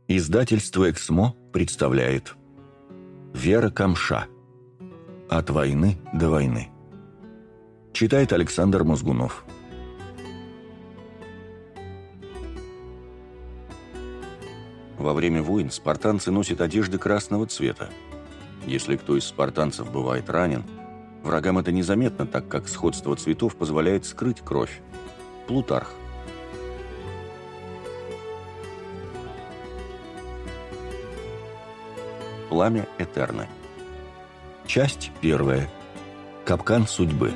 Издательство «Эксмо» представляет Вера Камша. От войны до войны. Читает Александр Мозгунов. Во время войн спартанцы носят одежды красного цвета. Если кто из спартанцев бывает ранен, врагам это незаметно, так как сходство цветов позволяет скрыть кровь. Плутарх. Пламя Этерны. Часть первая. Капкан судьбы.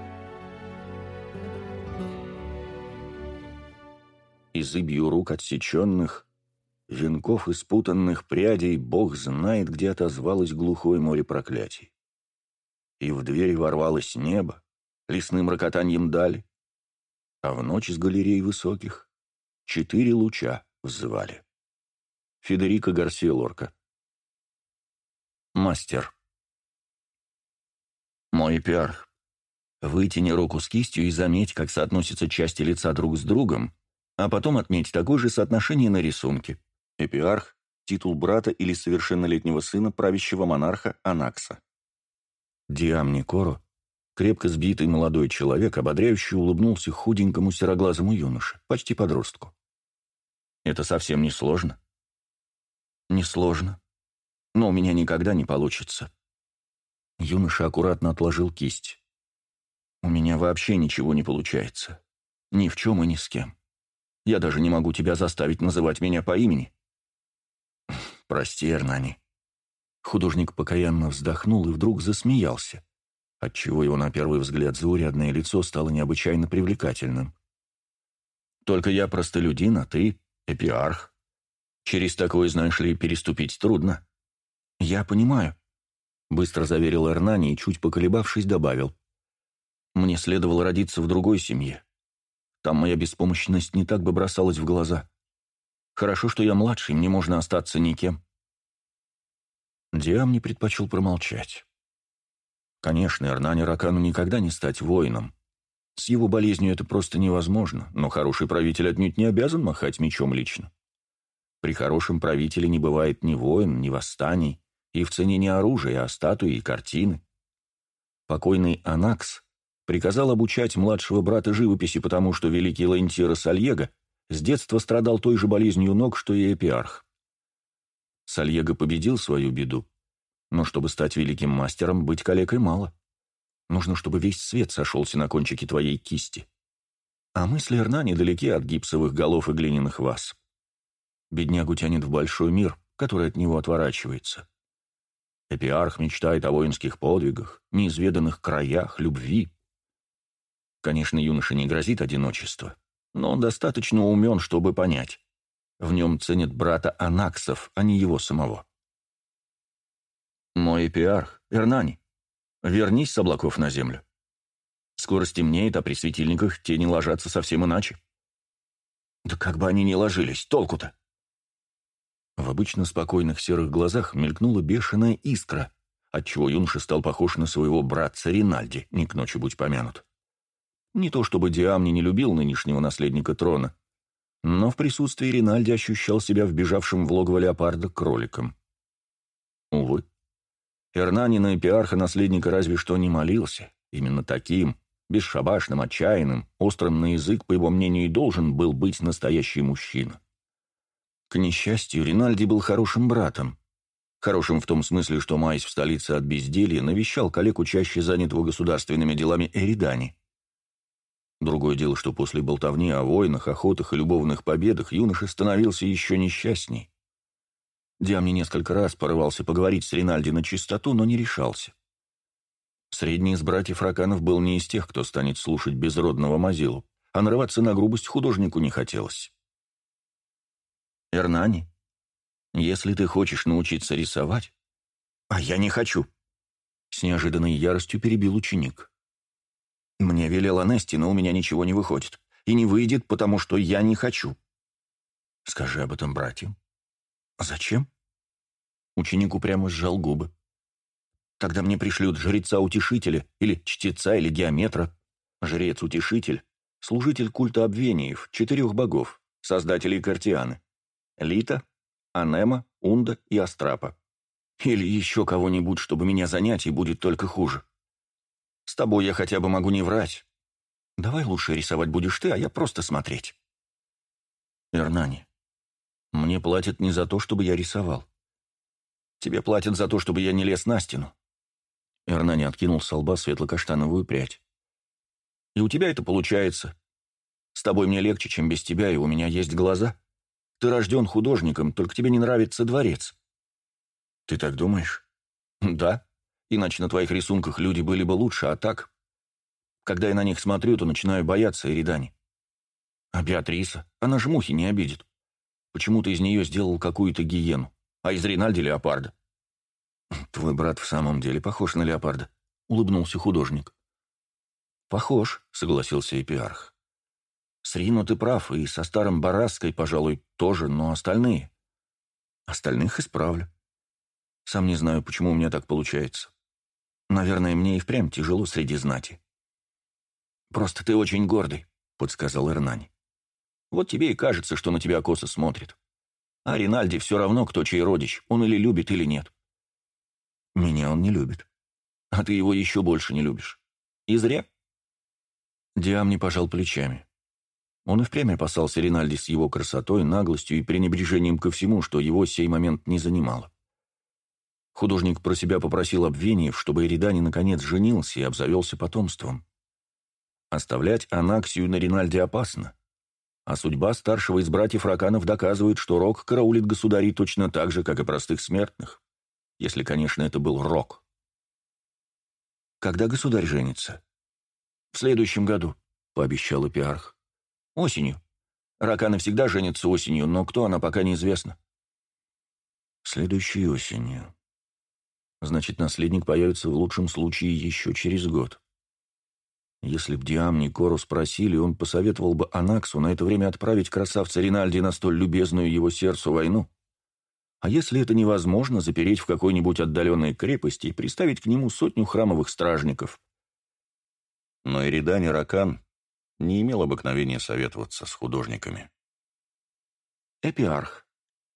И зыбью рук отсеченных, венков и спутанных прядей, Бог знает, где отозвалось глухое море проклятий. И в двери ворвалось небо, лесным рокотаньем дали, а в ночь с галерей высоких 4 луча взывали. Федерико Гарсиа Лорка. Мастер. Мой эпиарх, вытяни руку с кистью и заметь, как соотносятся части лица друг с другом, а потом отметь такое же соотношение на рисунке. Эпиарх – титул брата или совершеннолетнего сына правящего монарха Анакса. Диам Никоро, крепко сбитый молодой человек, ободряюще улыбнулся худенькому сероглазому юноше, почти подростку. Это совсем не сложно. Не сложно. Но у меня никогда не получится. Юноша аккуратно отложил кисть. У меня вообще ничего не получается. Ни в чем и ни с кем. Я даже не могу тебя заставить называть меня по имени. Прости, Эрнани. Художник покаянно вздохнул и вдруг засмеялся, отчего его на первый взгляд заурядное лицо стало необычайно привлекательным. Только я простолюдин, а ты эпиарх. Через такое, знаешь ли, переступить трудно. «Я понимаю», — быстро заверил Эрнани и, чуть поколебавшись, добавил. «Мне следовало родиться в другой семье. Там моя беспомощность не так бы бросалась в глаза. Хорошо, что я младший, мне можно остаться никем». Диам не предпочел промолчать. Конечно, Эрнани Ракану никогда не стать воином. С его болезнью это просто невозможно, но хороший правитель отнюдь не обязан махать мечом лично. При хорошем правителе не бывает ни войн, ни восстаний, и в цене не оружия, а статуи и картины. Покойный Анакс приказал обучать младшего брата живописи, потому что великий Лаентиро Сальего с детства страдал той же болезнью ног, что и эпиарх. Сальего победил свою беду, но чтобы стать великим мастером, быть калекой мало. Нужно, чтобы весь свет сошелся на кончике твоей кисти. А мысли Эрнани далеки от гипсовых голов и глиняных ваз. Беднягу тянет в большой мир, который от него отворачивается. Эпиарх мечтает о воинских подвигах, неизведанных краях, любви. Конечно, юноше не грозит одиночество, но он достаточно умен, чтобы понять. В нем ценят брата Анаксов, а не его самого. Мой эпиарх, Эрнани, вернись с облаков на землю. Скоро стемнеет, а при светильниках тени ложатся совсем иначе. Да как бы они ни ложились, толку-то? В обычно спокойных серых глазах мелькнула бешеная искра, отчего юноша стал похож на своего братца Ринальди, не к ночи будь помянут. Не то чтобы Диамни не любил нынешнего наследника трона, но в присутствии Ринальди ощущал себя вбежавшим в логово леопарда кроликом. Увы, Эрнани на эпиарха-наследника разве что не молился, именно таким, бесшабашным, отчаянным, острым на язык, по его мнению, и должен был быть настоящий мужчина. К несчастью, Ринальди был хорошим братом. Хорошим в том смысле, что, маясь в столице от безделья, навещал коллегу, чаще занятого государственными делами Эридани. Другое дело, что после болтовни о войнах, охотах и любовных победах юноша становился еще несчастней. Диамни несколько раз порывался поговорить с Ринальди на чистоту, но не решался. Средний из братьев Раканов был не из тех, кто станет слушать безродного мазилу, а нарываться на грубость художнику не хотелось. «Эрнани, если ты хочешь научиться рисовать...» «А я не хочу!» С неожиданной яростью перебил ученик. «Мне велела Нести, но у меня ничего не выходит. И не выйдет, потому что я не хочу». «Скажи об этом братьям». «Зачем?» Ученик упрямо сжал губы. «Тогда мне пришлют жреца-утешителя, или чтеца, или геометра. Жрец-утешитель — служитель культа Обвениев, 4 богов, создателей Картианы. Лита, Анема, Унда и Астрапа. Или еще кого-нибудь, чтобы меня занять, и будет только хуже. С тобой я хотя бы могу не врать. Давай лучше рисовать будешь ты, а я просто смотреть. Эрнани, мне платят не за то, чтобы я рисовал. Тебе платят за то, чтобы я не лез на стену. Эрнани откинул с лба светло-каштановую прядь. И у тебя это получается. С тобой мне легче, чем без тебя, и у меня есть глаза. Ты рожден художником, только тебе не нравится дворец. Ты так думаешь? Да. Иначе на твоих рисунках люди были бы лучше, а так... Когда я на них смотрю, то начинаю бояться Эридани. А Беатриса? Она же мухи не обидит. Почему ты из нее сделал какую-то гиену, а из Ринальди леопарда? Твой брат в самом деле похож на леопарда, улыбнулся художник. Похож, согласился Эпиарх. С Рино ты прав, и со старым Бараской, пожалуй, тоже, но остальные... Остальных исправлю. Сам не знаю, почему у меня так получается. Наверное, мне и впрямь тяжело среди знати. «Просто ты очень гордый», — подсказал Эрнани. «Вот тебе и кажется, что на тебя косо смотрит. А Ринальди все равно, кто чей родич, он или любит, или нет». «Меня он не любит. А ты его еще больше не любишь. И зря». Диам не пожал плечами. Он и впрямь опасался Ринальди с его красотой, наглостью и пренебрежением ко всему, что его сей момент не занимало. Художник про себя попросил обвинеев, чтобы Эридани наконец женился и обзавелся потомством. Оставлять Анаксию на Ринальде опасно. А судьба старшего из братьев Раканов доказывает, что Рок караулит государей точно так же, как и простых смертных. Если, конечно, это был Рок. «Когда государь женится?» «В следующем году», — пообещал Эпиарх. «Осенью. Раканы всегда женятся осенью, но кто она, пока неизвестно». «Следующей осенью. Значит, наследник появится в лучшем случае еще через год. Если б Диам и Кору спросили, он посоветовал бы Анаксу на это время отправить красавца Ринальди на столь любезную его сердцу войну. А если это невозможно, запереть в какой-нибудь отдаленной крепости и приставить к нему 100 храмовых стражников. Но Эридани Ракан не имел обыкновения советоваться с художниками. Эпиарх.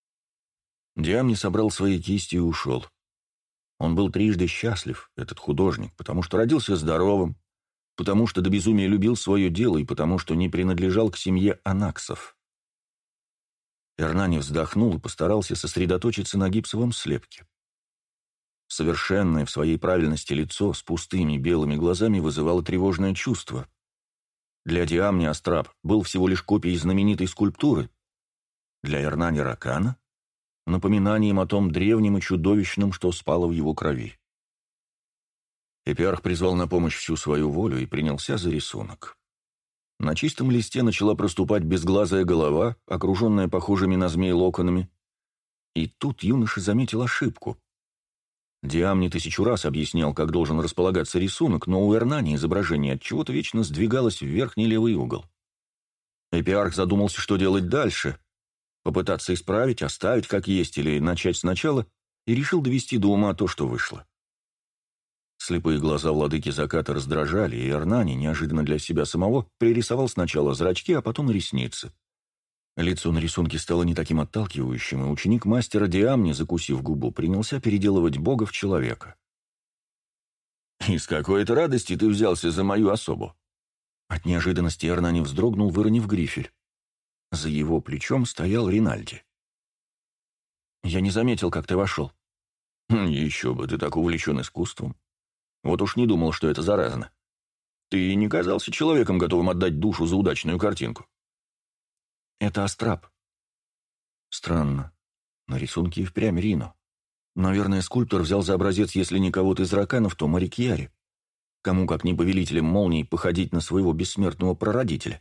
Диам не собрал свои кисти и ушел. Он был трижды счастлив, этот художник, потому что родился здоровым, потому что до безумия любил свое дело и потому что не принадлежал к семье анаксов. Эрнани вздохнул и постарался сосредоточиться на гипсовом слепке. Совершенное в своей правильности лицо с пустыми белыми глазами вызывало тревожное чувство. Для Диамни Астрап был всего лишь копией знаменитой скульптуры. Для Эрнани Ракана — напоминанием о том древнем и чудовищном, что спало в его крови. Эпиарх призвал на помощь всю свою волю и принялся за рисунок. На чистом листе начала проступать безглазая голова, окруженная похожими на змей локонами. И тут юноша заметил ошибку. Диам не 1000 раз объяснял, как должен располагаться рисунок, но у Эрнани изображение от чего-то вечно сдвигалось в верхний левый угол. Эпиарх задумался, что делать дальше. Попытаться исправить, оставить как есть или начать сначала, и решил довести до ума то, что вышло. Слепые глаза владыки заката раздражали, и Эрнани, неожиданно для себя самого, пририсовал сначала зрачки, а потом и ресницы. Лицо на рисунке стало не таким отталкивающим, и ученик мастера Диамни, закусив губу, принялся переделывать бога в человека. «Из какой-то радости ты взялся за мою особу?» От неожиданности Эрнани вздрогнул, выронив грифель. За его плечом стоял Ринальди. «Я не заметил, как ты вошел». «Еще бы, ты так увлечен искусством. Вот уж не думал, что это заразно. Ты не казался человеком, готовым отдать душу за удачную картинку». «Это Астрап». «Странно. На рисунке и впрямь Рино. Наверное, скульптор взял за образец, если не кого-то из Раканов, то Марикьяри. Кому, как не повелителем молний, походить на своего бессмертного прародителя».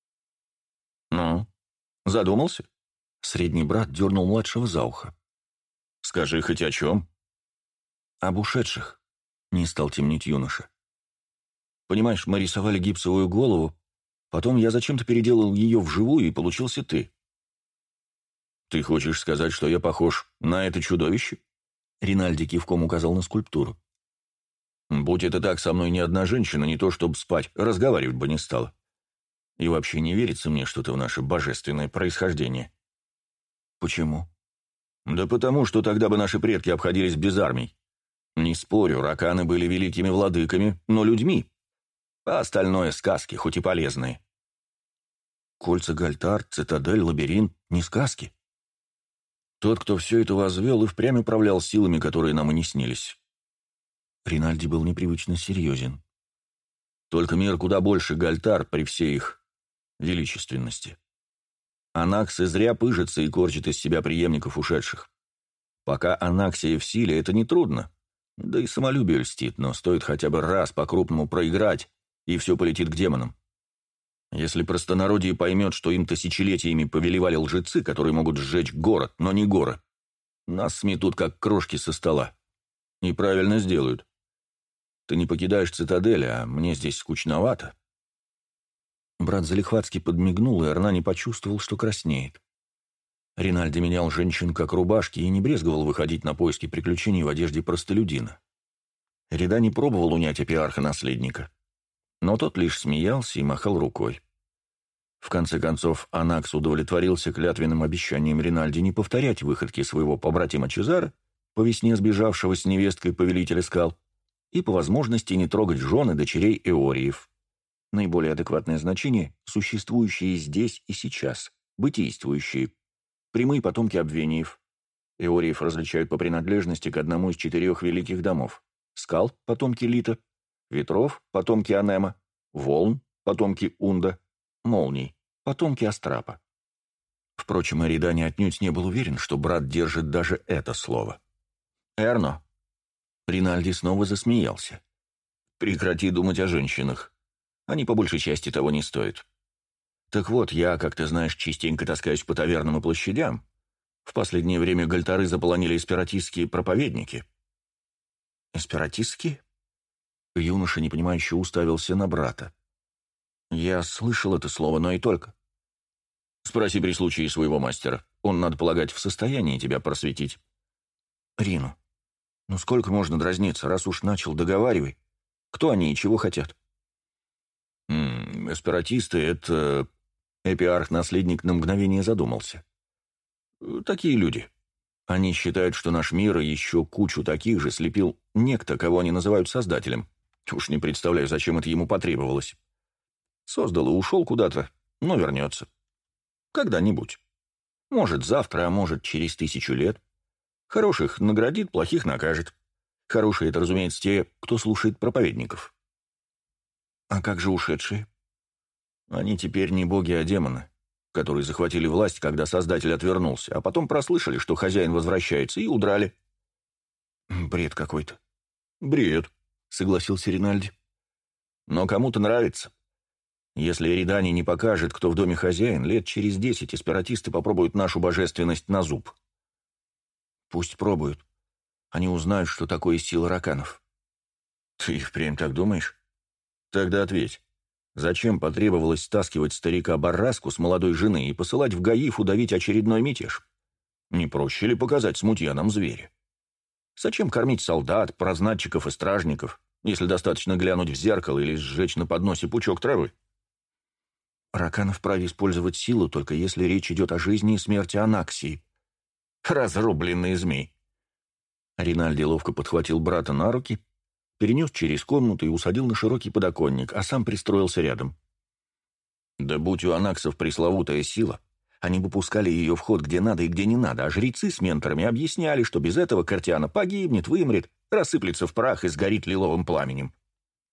«Ну, задумался?» Средний брат дернул младшего за ухо. «Скажи хоть о чем?» «Об ушедших», — не стал темнить юноша. «Понимаешь, мы рисовали гипсовую голову, потом я зачем-то переделал ее вживую, и получился ты». «Ты хочешь сказать, что я похож на это чудовище?» Ринальди кивком указал на скульптуру. «Будь это так, со мной ни одна женщина, не то чтобы спать, разговаривать бы не стала. И вообще не верится мне что-то в наше божественное происхождение». «Почему?» Да потому, что тогда бы наши предки обходились без армий. Не спорю, раканы были великими владыками, но людьми. А остальное — сказки, хоть и полезные. Кольца Гальтар, цитадель, лабиринт — не сказки. Тот, кто все это возвел, и впрямь управлял силами, которые нам и не снились. Ринальди был непривычно серьезен. Только мир куда больше Гальтар при всей их величественности. Анаксы зря пыжится и корчит из себя преемников ушедших. Пока Анаксия в силе, это нетрудно. Да и самолюбие льстит, но стоит хотя бы раз по-крупному проиграть, и все полетит к демонам. Если простонародье поймет, что им тысячелетиями повелевали лжецы, которые могут сжечь город, но не горы, нас сметут, как крошки со стола. И правильно сделают. Ты не покидаешь цитадель, а мне здесь скучновато. Брат залихватски подмигнул, и Эрнани почувствовал, что краснеет. Ринальди менял женщин как рубашки и не брезговал выходить на поиски приключений в одежде простолюдина. Рида не пробовал унять эпиарха-наследника, но тот лишь смеялся и махал рукой. В конце концов, Анакс удовлетворился клятвенным обещанием Ринальди не повторять выходки своего побратима Чезара, по весне сбежавшего с невесткой повелителя скал, и по возможности не трогать жен и дочерей Эориев. Наиболее адекватное значение – существующие здесь и сейчас, бытийствующие, прямые потомки Обвениев. Эориев различают по принадлежности к одному из 4 великих домов. Скал – потомки Лита, ветров – потомки Анема, волн – потомки Унда, молний – потомки Астрапа. Впрочем, Эридани отнюдь не был уверен, что брат держит даже это слово. «Эрно!» Ринальди снова засмеялся. «Прекрати думать о женщинах. Они по большей части того не стоят. Так вот, я, как ты знаешь, частенько таскаюсь по тавернам и площадям. В последнее время гальтары заполонили эспиратистские проповедники». «Эспиратистские?» Юноша, непонимающе, уставился на брата. «Я слышал это слово, но и только». «Спроси при случае своего мастера. Он, надо полагать, в состоянии тебя просветить». «Рину, ну сколько можно дразниться, раз уж начал, договаривай. Кто они и чего хотят?» «Эспиратисты — это...» Эпиарх-наследник на мгновение задумался. «Такие люди. Они считают, что наш мир и еще кучу таких же слепил некто, кого они называют Создателем. Уж не представляю, зачем это ему потребовалось. Создал и ушел куда-то, но вернется. Когда-нибудь. Может, завтра, а может, через 1000 лет. Хороших наградит, плохих накажет. Хорошие — это, разумеется, те, кто слушает проповедников». «А как же ушедшие?» «Они теперь не боги, а демоны, которые захватили власть, когда Создатель отвернулся, а потом прослышали, что хозяин возвращается, и удрали». «Бред какой-то». «Бред», — согласился Ринальди. «Но кому-то нравится. Если Эридани не покажет, кто в доме хозяин, лет через 10 эспиратисты попробуют нашу божественность на зуб». «Пусть пробуют. Они узнают, что такое сила раканов». «Ты и впрямь так думаешь? Тогда ответь. Зачем потребовалось стаскивать старика Барраску с молодой жены и посылать в Гаиф удавить очередной мятеж? Не проще ли показать смутьянам зверя? Зачем кормить солдат, прознатчиков и стражников, если достаточно глянуть в зеркало или сжечь на подносе пучок травы?» «Раканы вправе использовать силу, только если речь идет о жизни и смерти Анаксии». «Разрубленный змей!» Ринальди ловко подхватил брата на руки, перенес через комнату и усадил на широкий подоконник, а сам пристроился рядом. «Да будь у анаксов пресловутая сила, они бы пускали ее в ход где надо и где не надо, а жрецы с менторами объясняли, что без этого Картиана погибнет, вымрет, рассыплется в прах и сгорит лиловым пламенем.